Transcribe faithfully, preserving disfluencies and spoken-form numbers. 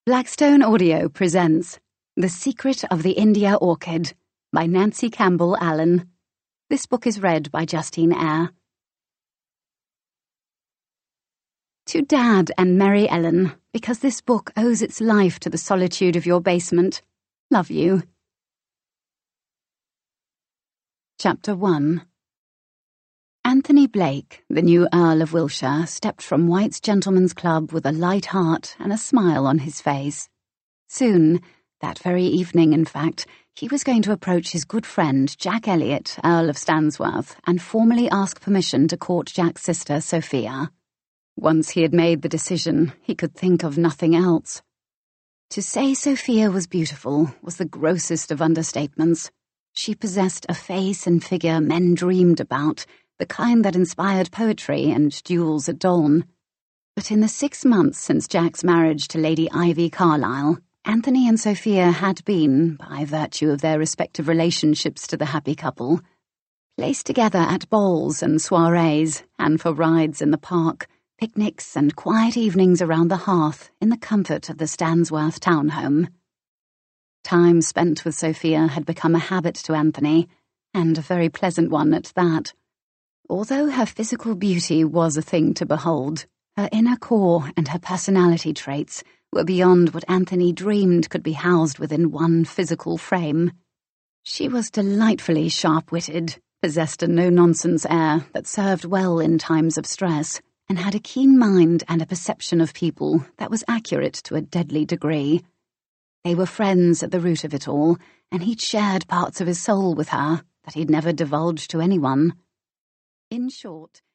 Blackstone Audio presents The Secret of the India Orchid by Nancy Campbell Allen. This book is read by Justine Eyre. To Dad and Mary Ellen, because this book owes its life to the solitude of your basement. Love you. Chapter one. Anthony Blake, the new Earl of Wiltshire, stepped from White's Gentlemen's Club with a light heart and a smile on his face. Soon, that very evening in fact, he was going to approach his good friend Jack Elliot, Earl of Stansworth, and formally ask permission to court Jack's sister Sophia. Once he had made the decision, he could think of nothing else. To say Sophia was beautiful was the grossest of understatements. She possessed a face and figure men dreamed about, the kind that inspired poetry and duels at dawn. But in the six months since Jack's marriage to Lady Ivy Carlisle, Anthony and Sophia had been, by virtue of their respective relationships to the happy couple, placed together at balls and soirees, and for rides in the park, picnics and quiet evenings around the hearth in the comfort of the Stansworth townhome. Time spent with Sophia had become a habit to Anthony, and a very pleasant one at that. Although her physical beauty was a thing to behold, her inner core and her personality traits were beyond what Anthony dreamed could be housed within one physical frame. She was delightfully sharp-witted, possessed a no-nonsense air that served well in times of stress, and had a keen mind and a perception of people that was accurate to a deadly degree. They were friends at the root of it all, and he'd shared parts of his soul with her that he'd never divulged to anyone. In short,